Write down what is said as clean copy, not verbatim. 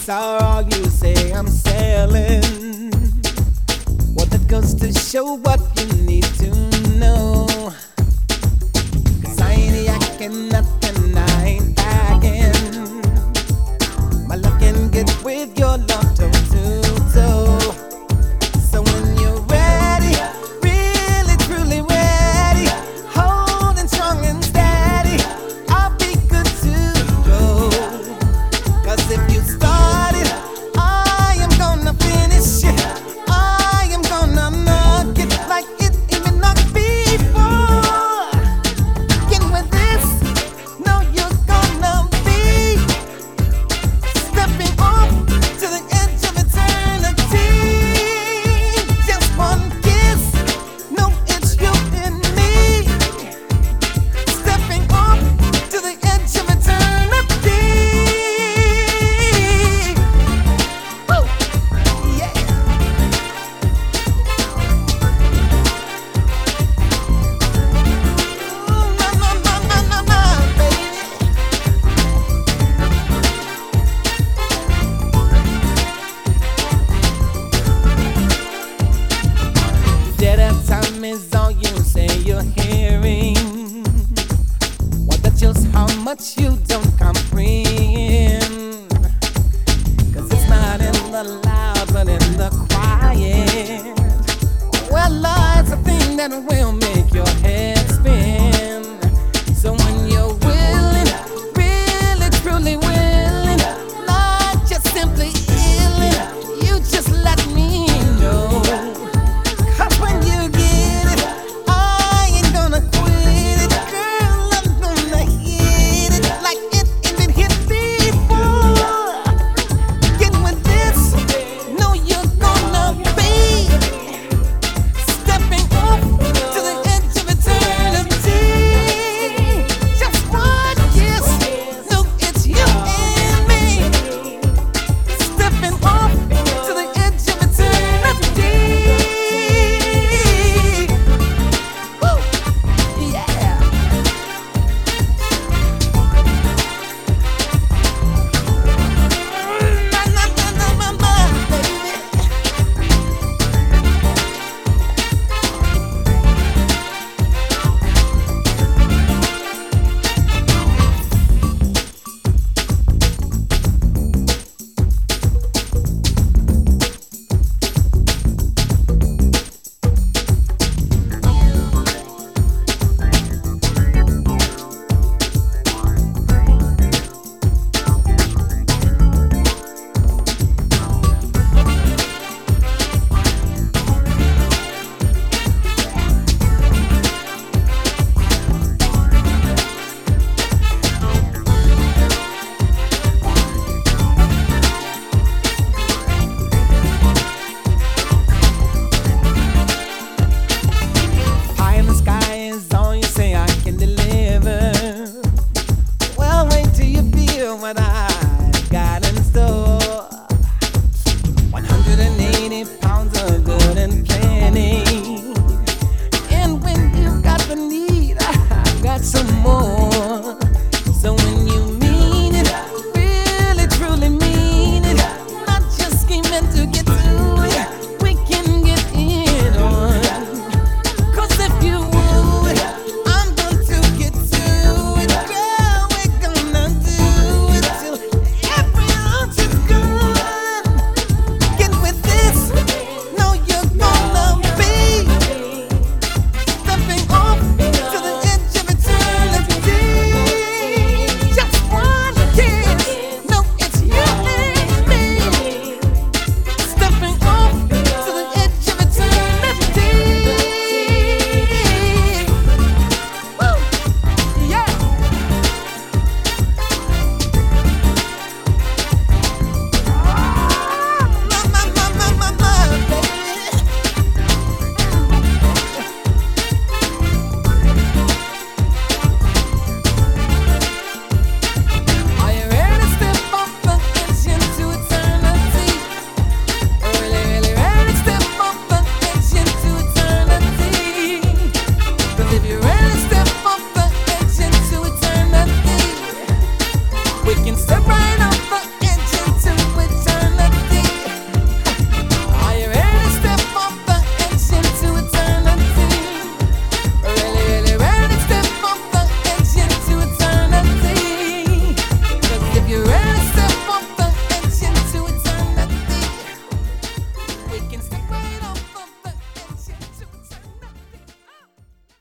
saw you say I'm selling. Well, that goes to show what you need to know. 'Cause I ain't yakking nothing, I ain't packing. My love can get with your love toe to toe. So when you're ready, really truly ready, holding strong and steady, I'll be good to go. 'Cause if you start it, I am gonna finish it. I am gonna knock it like it even knocked before. Get with this, know you're gonna be stepping off to the edge of eternity. Just one kiss, know it's you and me. Stepping off to the edge of eternity. Woo! Yeah. Ooh, na, baby. Dead of time is all you say you're hearing. Well, that's just how much you don't comprehend. 'Cause it's not in the loud, but in the quiet. Well, it's a thing that will make your head